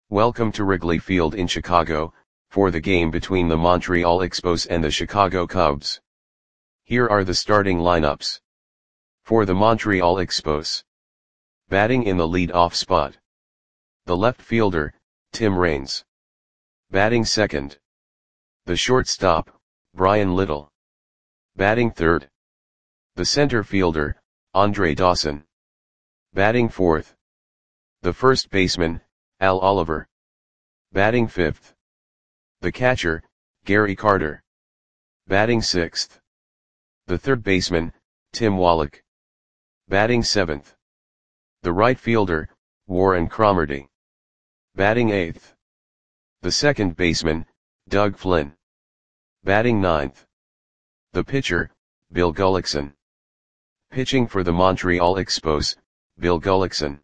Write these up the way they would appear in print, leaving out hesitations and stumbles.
Welcome to Wrigley Field in Chicago, for the game between the Montreal Expos and the Chicago Cubs. Here are the starting lineups. For the Montreal Expos. Batting in the lead-off spot. The left fielder, Tim Raines. Batting second. The shortstop, Bryan Little. Batting third. The center fielder, Andre Dawson. Batting fourth. The first baseman, Al Oliver. Batting fifth. The catcher, Gary Carter. Batting sixth. The third baseman, Tim Wallach. Batting seventh. The right fielder, Warren Cromartie. Batting eighth. The second baseman, Doug Flynn. Batting ninth. The pitcher, Bill Gullickson. Pitching for the Montreal Expos, Bill Gullickson.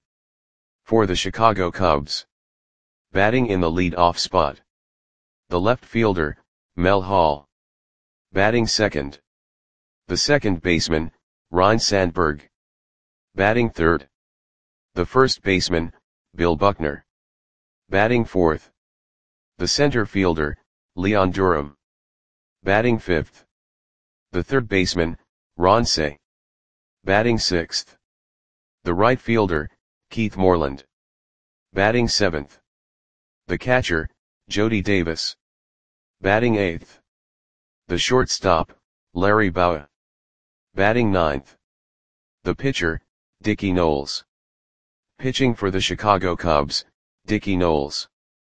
For the Chicago Cubs. Batting in the lead-off spot. The left fielder, Mel Hall. Batting second. The second baseman, Ryne Sandberg. Batting third. The first baseman, Bill Buckner. Batting fourth. The center fielder, Leon Durham. Batting fifth. The third baseman, Ron Cey. Batting sixth. The right fielder, Keith Moreland. Batting seventh. The catcher, Jody Davis. Batting eighth. The shortstop, Larry Bowa. Batting ninth. The pitcher, Dickie Knowles. Pitching for the Chicago Cubs, Dickie Knowles.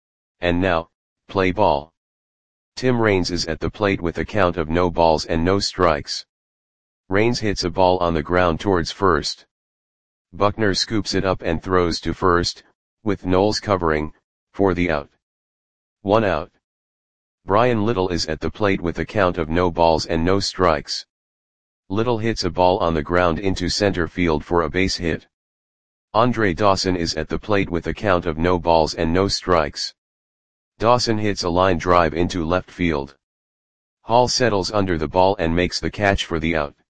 And now, play ball. Tim Raines is at the plate with a count of no balls and no strikes. Raines hits a ball on the ground towards first. Buckner scoops it up and throws to first, with Knowles covering, for the out. 1 out. Bryan Little is at the plate with a count of no balls and no strikes. Little hits a ball on the ground into center field for a base hit. Andre Dawson is at the plate with a count of no balls and no strikes. Dawson hits a line drive into left field. Hall settles under the ball and makes the catch for the out.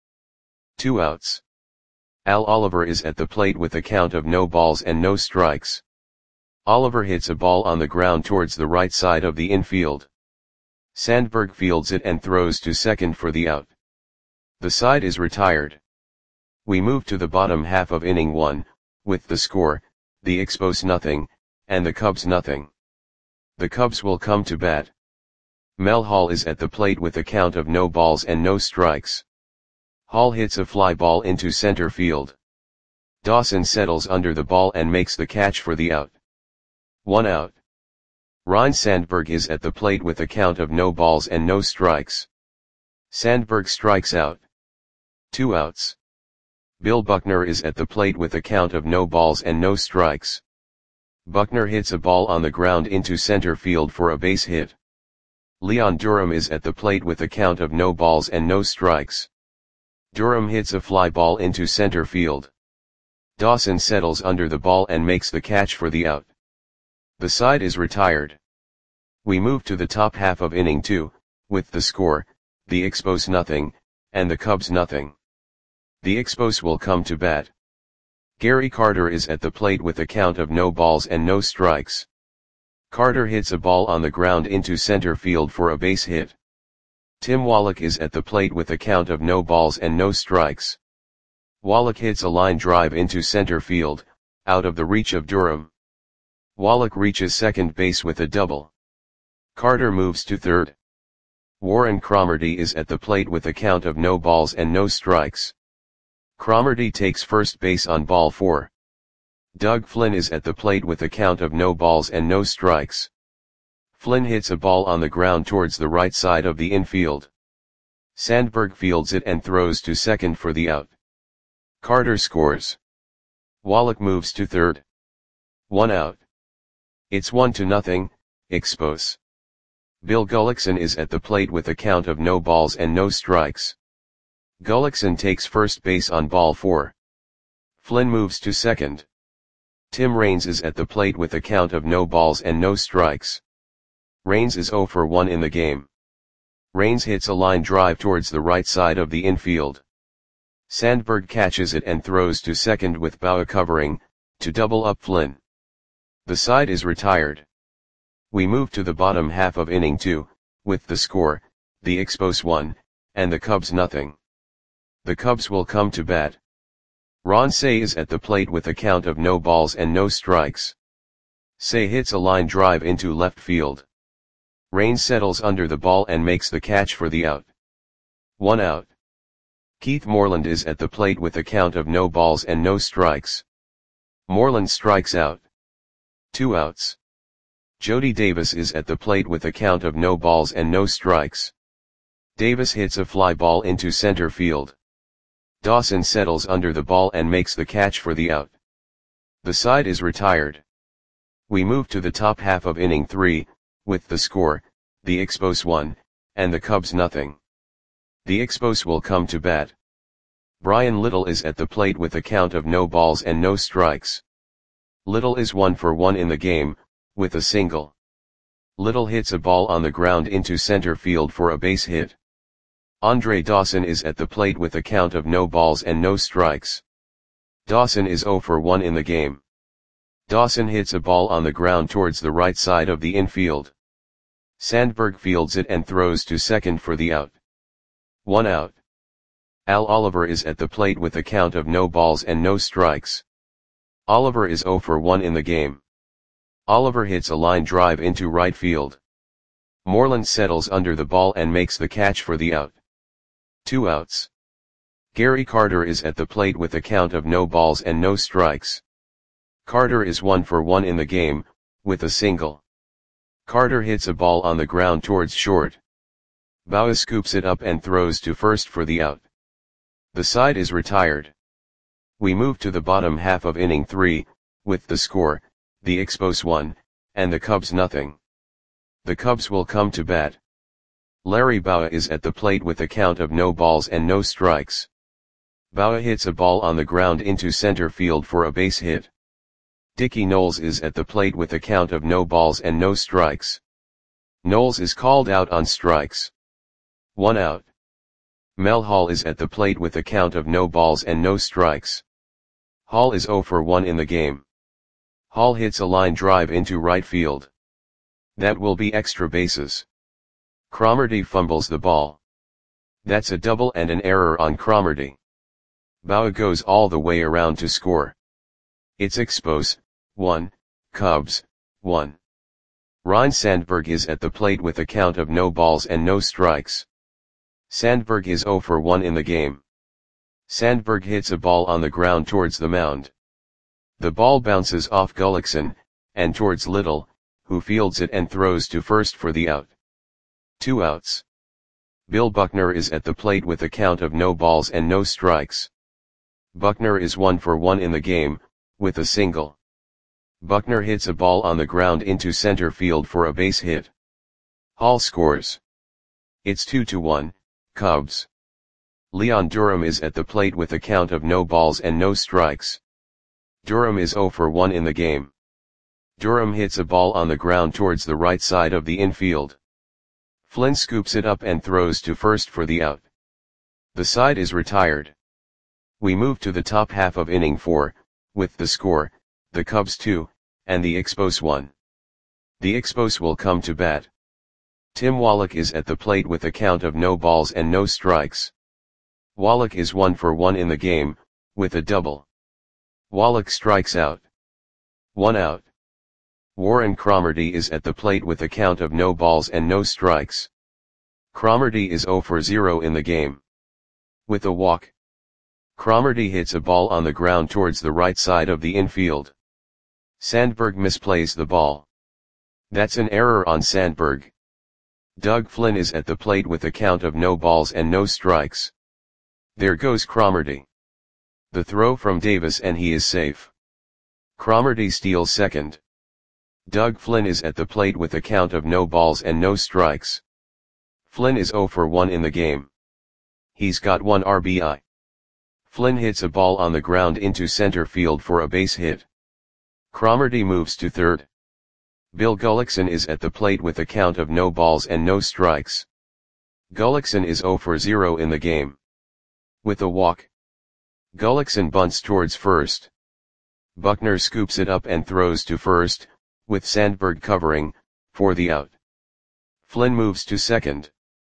2 outs. Al Oliver is at the plate with a count of no balls and no strikes. Oliver hits a ball on the ground towards the right side of the infield. Sandberg fields it and throws to second for the out. The side is retired. We move to the bottom half of inning 1, with the score, the Expos nothing, and the Cubs nothing. The Cubs will come to bat. Mel Hall is at the plate with a count of no balls and no strikes. Hall hits a fly ball into center field. Dawson settles under the ball and makes the catch for the out. 1 out. Ryne Sandberg is at the plate with a count of no balls and no strikes. Sandberg strikes out. 2 outs. Bill Buckner is at the plate with a count of no balls and no strikes. Buckner hits a ball on the ground into center field for a base hit. Leon Durham is at the plate with a count of no balls and no strikes. Durham hits a fly ball into center field. Dawson settles under the ball and makes the catch for the out. The side is retired. We move to the top half of inning 2, with the score, the Expos nothing, and the Cubs nothing. The Expos will come to bat. Gary Carter is at the plate with a count of no balls and no strikes. Carter hits a ball on the ground into center field for a base hit. Tim Wallach is at the plate with a count of no balls and no strikes. Wallach hits a line drive into center field, out of the reach of Durham. Wallach reaches second base with a double. Carter moves to third. Warren Cromartie is at the plate with a count of no balls and no strikes. Cromartie takes first base on ball 4. Doug Flynn is at the plate with a count of no balls and no strikes. Flynn hits a ball on the ground towards the right side of the infield. Sandberg fields it and throws to second for the out. Carter scores. Wallach moves to third. 1 out. It's 1-0, Expos. Bill Gullickson is at the plate with a count of no balls and no strikes. Gullickson takes first base on ball 4. Flynn moves to second. Tim Raines is at the plate with a count of no balls and no strikes. Raines is 0 for 1 in the game. Raines hits a line drive towards the right side of the infield. Sandberg catches it and throws to second with Bowa covering, to double up Flynn. The side is retired. We move to the bottom half of inning 2, with the score, the Expos 1, and the Cubs nothing. The Cubs will come to bat. Ron Cey is at the plate with a count of no balls and no strikes. Cey hits a line drive into left field. Rain settles under the ball and makes the catch for the out. 1 out. Keith Moreland is at the plate with a count of no balls and no strikes. Moreland strikes out. 2 outs. Jody Davis is at the plate with a count of no balls and no strikes. Davis hits a fly ball into center field. Dawson settles under the ball and makes the catch for the out. The side is retired. We move to the top half of inning 3, with the score, the Expos 1, and the Cubs nothing. The Expos will come to bat. Brian Little is at the plate with a count of no balls and no strikes. Little is 1 for 1 in the game, with a single. Little hits a ball on the ground into center field for a base hit. Andre Dawson is at the plate with a count of no balls and no strikes. Dawson is 0 for 1 in the game. Dawson hits a ball on the ground towards the right side of the infield. Sandberg fields it and throws to second for the out. 1 out. Al Oliver is at the plate with a count of no balls and no strikes. Oliver is 0 for 1 in the game. Oliver hits a line drive into right field. Moreland settles under the ball and makes the catch for the out. 2 outs. Gary Carter is at the plate with a count of no balls and no strikes. Carter is 1 for 1 in the game, with a single. Carter hits a ball on the ground towards short. Bauer scoops it up and throws to first for the out. The side is retired. We move to the bottom half of inning 3, with the score, the Expos 1, and the Cubs nothing. The Cubs will come to bat. Larry Bauer is at the plate with a count of no balls and no strikes. Bauer hits a ball on the ground into center field for a base hit. Dickie Knowles is at the plate with a count of no balls and no strikes. Knowles is called out on strikes. 1 out. Mel Hall is at the plate with a count of no balls and no strikes. Hall is 0 for 1 in the game. Hall hits a line drive into right field. That will be extra bases. Cromartie fumbles the ball. That's a double and an error on Cromartie. Bauer goes all the way around to score. It's Expos 1, Cubs 1. Ryne Sandberg is at the plate with a count of no balls and no strikes. Sandberg is 0 for 1 in the game. Sandberg hits a ball on the ground towards the mound. The ball bounces off Gullickson, and towards Little, who fields it and throws to first for the out. 2 outs. Bill Buckner is at the plate with a count of no balls and no strikes. Buckner is 1 for 1 in the game, with a single. Buckner hits a ball on the ground into center field for a base hit. Hall scores. It's 2-1, Cubs. Leon Durham is at the plate with a count of no balls and no strikes. Durham is 0 for 1 in the game. Durham hits a ball on the ground towards the right side of the infield. Flynn scoops it up and throws to first for the out. The side is retired. We move to the top half of inning 4, with the score, the Cubs 2, and the Expos 1. The Expos will come to bat. Tim Wallach is at the plate with a count of no balls and no strikes. Wallach is 1 for 1 in the game, with a double. Wallach strikes out. 1 out. Warren Cromartie is at the plate with a count of no balls and no strikes. Cromartie is 0 for 0 in the game. With a walk. Cromartie hits a ball on the ground towards the right side of the infield. Sandberg misplays the ball. That's an error on Sandberg. Doug Flynn is at the plate with a count of no balls and no strikes. There goes Cromartie. The throw from Davis and he is safe. Cromartie steals second. Doug Flynn is at the plate with a count of no balls and no strikes. Flynn is 0 for 1 in the game. He's got 1 RBI. Flynn hits a ball on the ground into center field for a base hit. Cromartie moves to third. Bill Gullickson is at the plate with a count of no balls and no strikes. Gullickson is 0 for 0 in the game. With a walk. Gullickson bunts towards first. Buckner scoops it up and throws to first, with Sandberg covering, for the out. Flynn moves to second.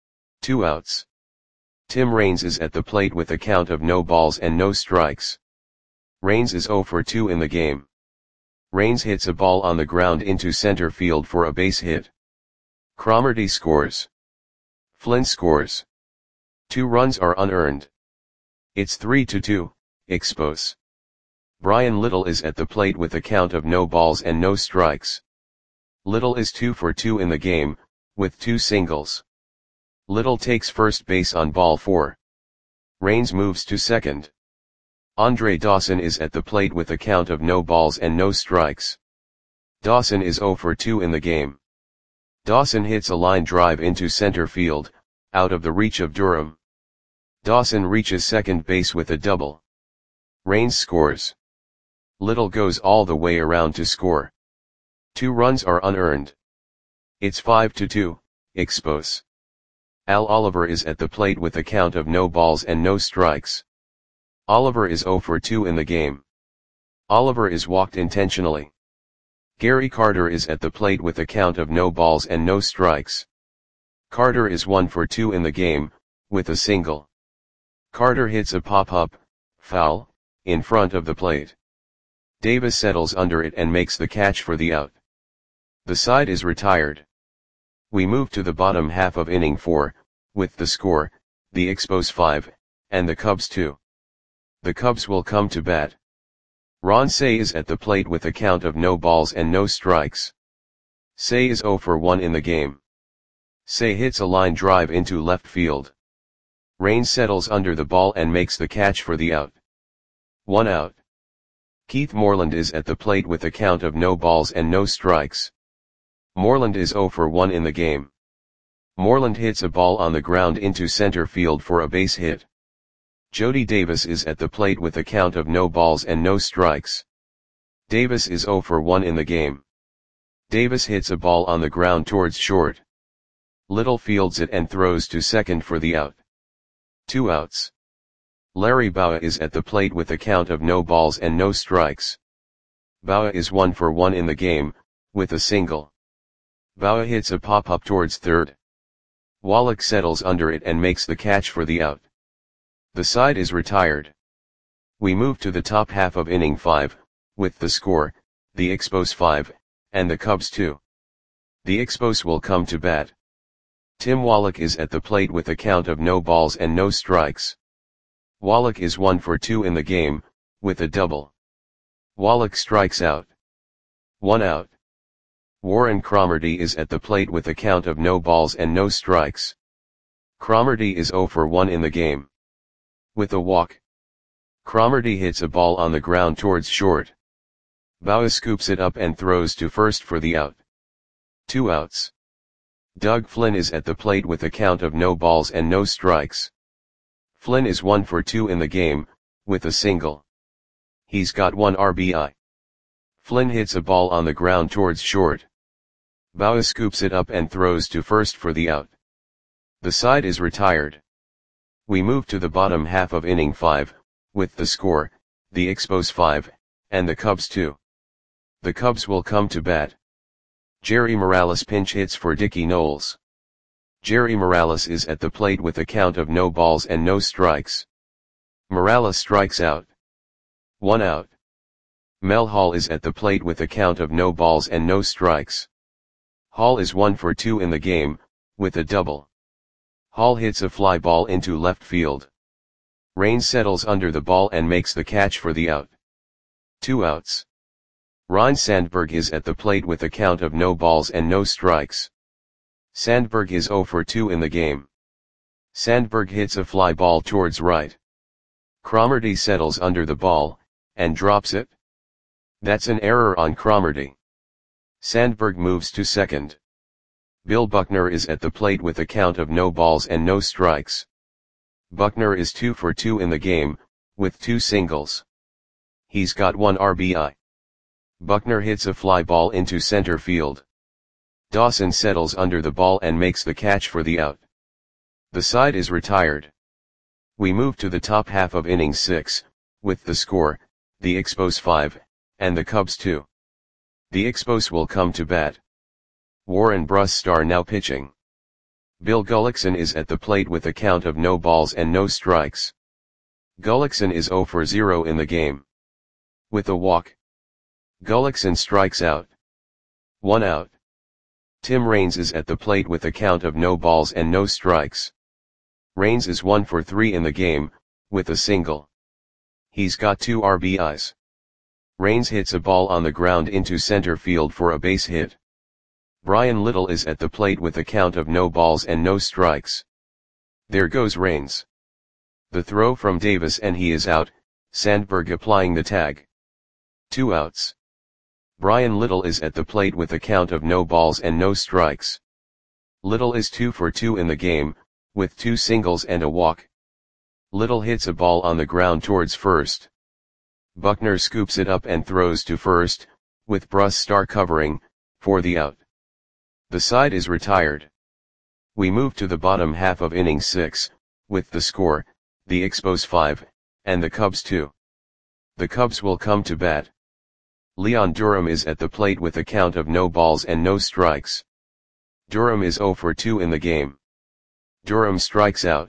2 outs. Tim Raines is at the plate with a count of no balls and no strikes. Raines is 0 for 2 in the game. Raines hits a ball on the ground into center field for a base hit. Cromartie scores. Flynn scores. 2 runs are unearned. It's 3-2, Expos. Brian Little is at the plate with a count of no balls and no strikes. Little is 2 for 2 in the game, with 2 singles. Little takes first base on ball 4. Raines moves to second. Andre Dawson is at the plate with a count of no balls and no strikes. Dawson is 0 for 2 in the game. Dawson hits a line drive into center field, out of the reach of Durham. Dawson reaches second base with a double. Raines scores. Little goes all the way around to score. 2 runs are unearned. It's 5-2, Expos. Al Oliver is at the plate with a count of no balls and no strikes. Oliver is 0 for 2 in the game. Oliver is walked intentionally. Gary Carter is at the plate with a count of no balls and no strikes. Carter is 1 for 2 in the game, with a single. Carter hits a pop-up, foul, in front of the plate. Davis settles under it and makes the catch for the out. The side is retired. We move to the bottom half of inning 4, with the score, the Expos 5, and the Cubs 2. The Cubs will come to bat. Ron Cey is at the plate with a count of no balls and no strikes. Cey is 0 for 1 in the game. Cey hits a line drive into left field. Raines settles under the ball and makes the catch for the out. 1 out. Keith Moreland is at the plate with a count of no balls and no strikes. Moreland is 0 for 1 in the game. Moreland hits a ball on the ground into center field for a base hit. Jody Davis is at the plate with a count of no balls and no strikes. Davis is 0 for 1 in the game. Davis hits a ball on the ground towards short. Little fields it and throws to second for the out. 2 outs. Larry Bowa is at the plate with a count of no balls and no strikes. Bowa is 1 for 1 in the game, with a single. Bowa hits a pop-up towards third. Wallach settles under it and makes the catch for the out. The side is retired. We move to the top half of inning 5, with the score, the Expos 5, and the Cubs 2. The Expos will come to bat. Tim Wallach is at the plate with a count of no balls and no strikes. Wallach is 1 for 2 in the game, with a double. Wallach strikes out. 1 out. Warren Cromartie is at the plate with a count of no balls and no strikes. Cromartie is 0 for 1 in the game. With a walk. Cromartie hits a ball on the ground towards short. Bowa scoops it up and throws to first for the out. 2 outs. Doug Flynn is at the plate with a count of no balls and no strikes. Flynn is 1 for 2 in the game, with a single. He's got 1 RBI. Flynn hits a ball on the ground towards short. Bowa scoops it up and throws to first for the out. The side is retired. We move to the bottom half of inning 5, with the score, the Expos 5, and the Cubs 2. The Cubs will come to bat. Jerry Morales pinch hits for Dickie Knowles. Jerry Morales is at the plate with a count of no balls and no strikes. Morales strikes out. 1 out. Mel Hall is at the plate with a count of no balls and no strikes. Hall is 1 for 2 in the game, with a double. Hall hits a fly ball into left field. Raines settles under the ball and makes the catch for the out. 2 outs. Ryne Sandberg is at the plate with a count of no balls and no strikes. Sandberg is 0 for 2 in the game. Sandberg hits a fly ball towards right. Cromartie settles under the ball, and drops it. That's an error on Cromartie. Sandberg moves to second. Bill Buckner is at the plate with a count of no balls and no strikes. Buckner is 2 for 2 in the game, with 2 singles. He's got 1 RBI. Buckner hits a fly ball into center field. Dawson settles under the ball and makes the catch for the out. The side is retired. We move to the top half of inning 6, with the score, the Expos 5, and the Cubs 2. The Expos will come to bat. Warren Brusstar now pitching. Bill Gullickson is at the plate with a count of no balls and no strikes. Gullickson is 0 for 0 in the game. With a walk, Gullickson strikes out. 1 out. Tim Raines is at the plate with a count of no balls and no strikes. Raines is 1 for 3 in the game, with a single. He's got 2 RBIs. Raines hits a ball on the ground into center field for a base hit. Brian Little is at the plate with a count of no balls and no strikes. There goes Raines. The throw from Davis and he is out, Sandberg applying the tag. 2 outs. Brian Little is at the plate with a count of no balls and no strikes. Little is 2 for 2 in the game, with 2 singles and a walk. Little hits a ball on the ground towards first. Buckner scoops it up and throws to first, with Brusstar covering, for the out. The side is retired. We move to the bottom half of inning 6, with the score, the Expos 5, and the Cubs 2. The Cubs will come to bat. Leon Durham is at the plate with a count of no balls and no strikes. Durham is 0 for 2 in the game. Durham strikes out.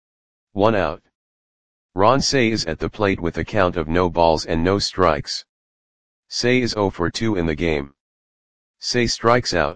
1 out. Ron Cey is at the plate with a count of no balls and no strikes. Cey is 0 for 2 in the game. Cey strikes out.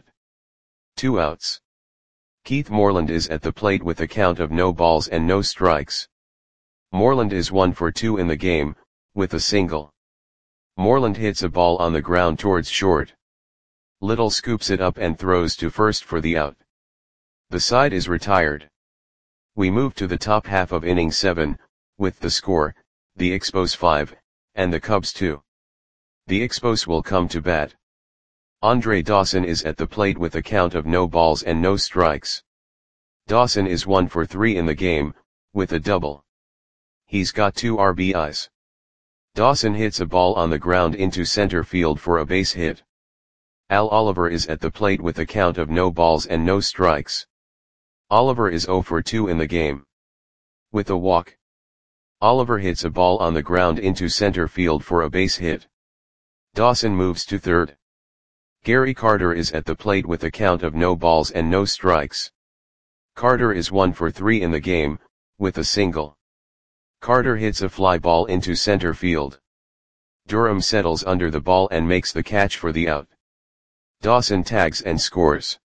2 outs. Keith Moreland is at the plate with a count of no balls and no strikes. Moreland is 1 for 2 in the game, with a single. Moreland hits a ball on the ground towards short. Little scoops it up and throws to first for the out. The side is retired. We move to the top half of inning 7, with the score, the Expos 5, and the Cubs 2. The Expos will come to bat. Andre Dawson is at the plate with a count of no balls and no strikes. Dawson is 1 for 3 in the game, with a double. He's got 2 RBIs. Dawson hits a ball on the ground into center field for a base hit. Al Oliver is at the plate with a count of no balls and no strikes. Oliver is 0 for 2 in the game. With a walk, Oliver hits a ball on the ground into center field for a base hit. Dawson moves to third. Gary Carter is at the plate with a count of no balls and no strikes. Carter is 1 for 3 in the game, with a single. Carter hits a fly ball into center field. Durham settles under the ball and makes the catch for the out. Dawson tags and scores.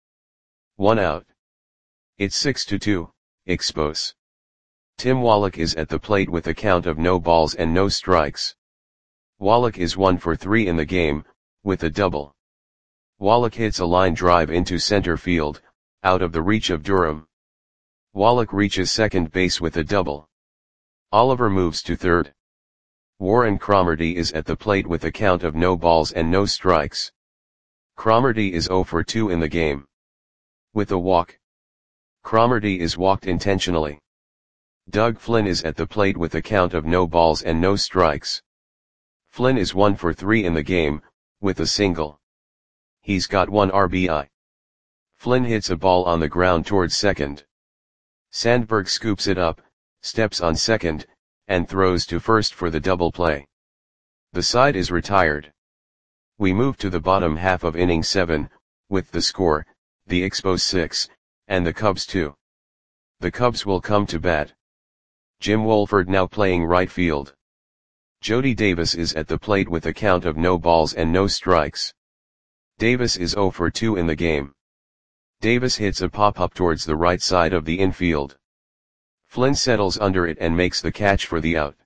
1 out. It's 6-2, Expos. Tim Wallach is at the plate with a count of no balls and no strikes. Wallach is 1 for 3 in the game, with a double. Wallach hits a line drive into center field, out of the reach of Durham. Wallach reaches second base with a double. Oliver moves to third. Warren Cromartie is at the plate with a count of no balls and no strikes. Cromartie is 0 for 2 in the game. With a walk, Cromartie is walked intentionally. Doug Flynn is at the plate with a count of no balls and no strikes. Flynn is 1 for 3 in the game, with a single. He's got 1 RBI. Flynn hits a ball on the ground towards second. Sandberg scoops it up, steps on second, and throws to first for the double play. The side is retired. We move to the bottom half of inning 7, with the score, the Expos 6, and the Cubs 2. The Cubs will come to bat. Jim Wolford now playing right field. Jody Davis is at the plate with a count of no balls and no strikes. Davis is 0 for 2 in the game. Davis hits a pop-up towards the right side of the infield. Flynn settles under it and makes the catch for the out.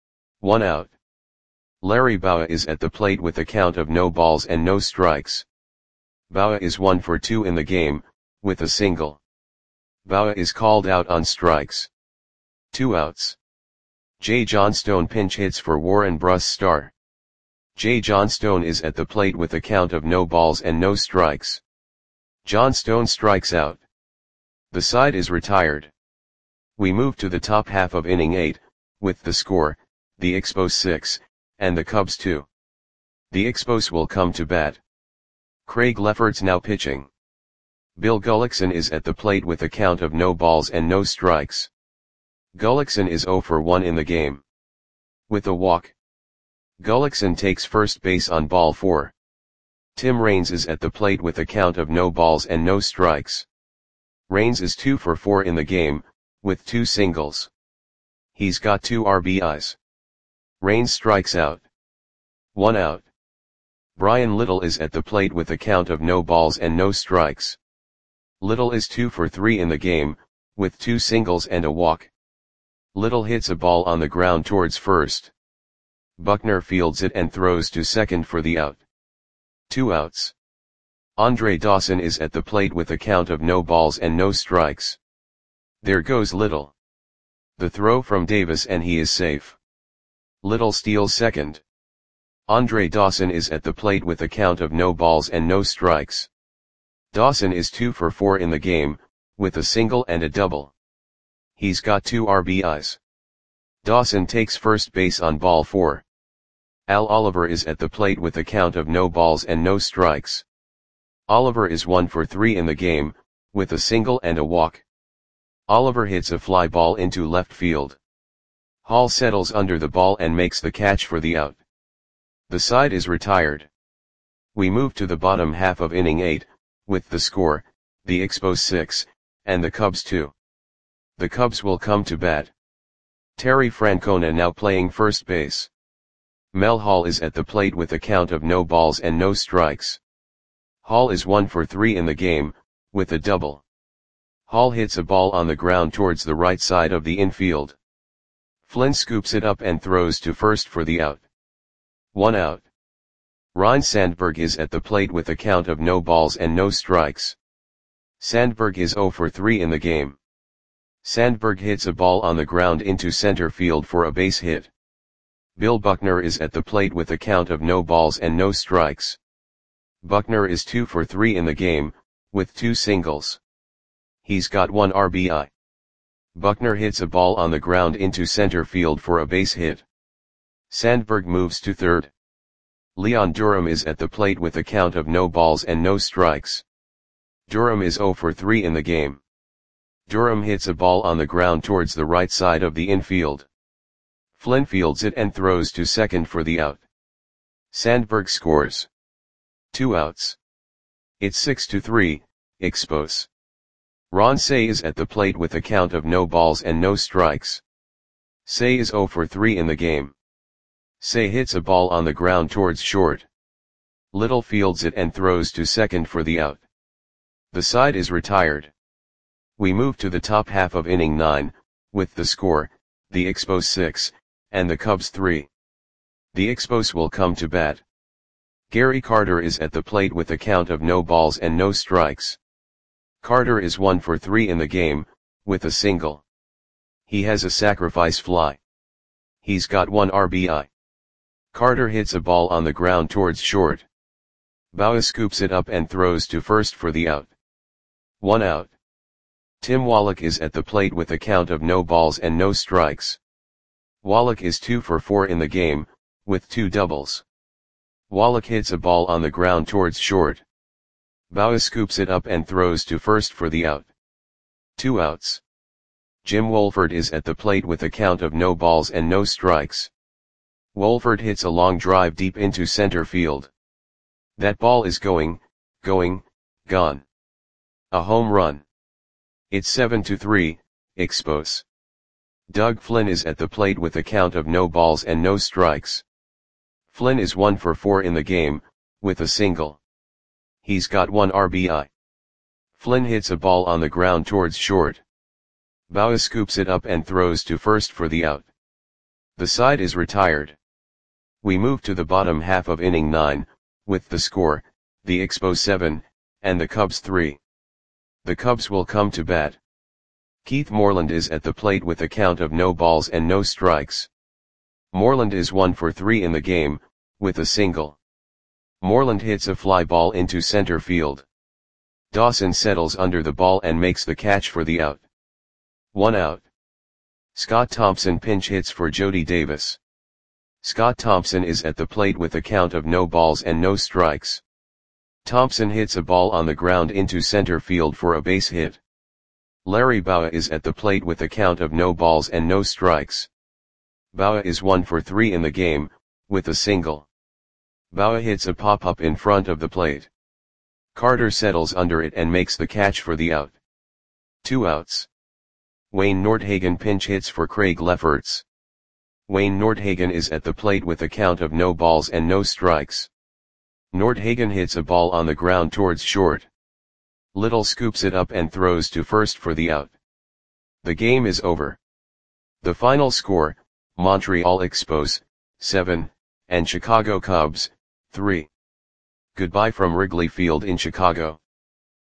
1 out. Larry Bowa is at the plate with a count of no balls and no strikes. Bowa is 1 for 2 in the game, with a single. Bowa is called out on strikes. 2 outs. Jay Johnstone pinch hits for Warren Brusstar. Jay Johnstone is at the plate with a count of no balls and no strikes. Johnstone strikes out. The side is retired. We move to the top half of inning 8, with the score, the Expos 6, and the Cubs 2. The Expos will come to bat. Craig Lefferts now pitching. Bill Gullickson is at the plate with a count of no balls and no strikes. Gullickson is 0 for 1 in the game. With a walk, Gullickson takes first base on ball 4. Tim Raines is at the plate with a count of no balls and no strikes. Raines is 2 for 4 in the game, with 2 singles. He's got 2 RBIs. Raines strikes out. 1 out. Brian Little is at the plate with a count of no balls and no strikes. Little is 2 for 3 in the game, with 2 singles and a walk. Little hits a ball on the ground towards first. Buckner fields it and throws to second for the out. 2 outs. Andre Dawson is at the plate with a count of no balls and no strikes. There goes Little. The throw from Davis and he is safe. Little steals second. Andre Dawson is at the plate with a count of no balls and no strikes. Dawson is 2 for 4 in the game, with a single and a double. He's got 2 RBIs. Dawson takes first base on ball 4. Al Oliver is at the plate with a count of no balls and no strikes. Oliver is 1 for 3 in the game, with a single and a walk. Oliver hits a fly ball into left field. Hall settles under the ball and makes the catch for the out. The side is retired. We move to the bottom half of inning 8, with the score, the Expos 6, and the Cubs 2. The Cubs will come to bat. Terry Francona now playing first base. Mel Hall is at the plate with a count of no balls and no strikes. Hall is 1 for 3 in the game, with a double. Hall hits a ball on the ground towards the right side of the infield. Flynn scoops it up and throws to first for the out. 1 out. Ryne Sandberg is at the plate with a count of no balls and no strikes. Sandberg is 0 for 3 in the game. Sandberg hits a ball on the ground into center field for a base hit. Bill Buckner is at the plate with a count of no balls and no strikes. Buckner is 2 for 3 in the game, with 2 singles. He's got 1 RBI. Buckner hits a ball on the ground into center field for a base hit. Sandberg moves to third. Leon Durham is at the plate with a count of no balls and no strikes. Durham is 0 for 3 in the game. Durham hits a ball on the ground towards the right side of the infield. Flynn fields it and throws to second for the out. Sandberg scores. 2 outs. It's 6-3, Expos. Ron Cey is at the plate with a count of no balls and no strikes. Cey is 0 for 3 in the game. Cey hits a ball on the ground towards short. Little fields it and throws to second for the out. The side is retired. We move to the top half of inning 9, with the score, the Expos 6, and the Cubs 3. The Expos will come to bat. Gary Carter is at the plate with a count of no balls and no strikes. Carter is 1 for 3 in the game, with a single. He has a sacrifice fly. He's got 1 RBI. Carter hits a ball on the ground towards short. Baugh scoops it up and throws to first for the out. 1 out. Tim Wallach is at the plate with a count of no balls and no strikes. Wallach is 2 for 4 in the game, with 2 doubles. Wallach hits a ball on the ground towards short. Baugh scoops it up and throws to first for the out. 2 outs. Jim Wolford is at the plate with a count of no balls and no strikes. Wolford hits a long drive deep into center field. That ball is gone. A home run. It's 7-3, Expos. Doug Flynn is at the plate with a count of no balls and no strikes. Flynn is 1 for 4 in the game, with a single. He's got 1 RBI. Flynn hits a ball on the ground towards short. Baugh scoops it up and throws to first for the out. The side is retired. We move to the bottom half of inning 9, with the score, the Expos 7, and the Cubs 3. The Cubs will come to bat. Keith Moreland is at the plate with a count of no balls and no strikes. Moreland is 1 for 3 in the game, with a single. Moreland hits a fly ball into center field. Dawson settles under the ball and makes the catch for the out. 1 out. Scott Thompson pinch hits for Jody Davis. Scott Thompson is at the plate with a count of no balls and no strikes. Thompson hits a ball on the ground into center field for a base hit. Larry Baugh is at the plate with a count of no balls and no strikes. Baugh is 1 for 3 in the game, with a single. Bauer hits a pop-up in front of the plate. Carter settles under it and makes the catch for the out. 2 outs. Wayne Nordhagen pinch hits for Craig Lefferts. Wayne Nordhagen is at the plate with a count of no balls and no strikes. Nordhagen hits a ball on the ground towards short. Little scoops it up and throws to first for the out. The game is over. The final score, Montreal Expos, 7, and Chicago Cubs, 3. Goodbye from Wrigley Field in Chicago.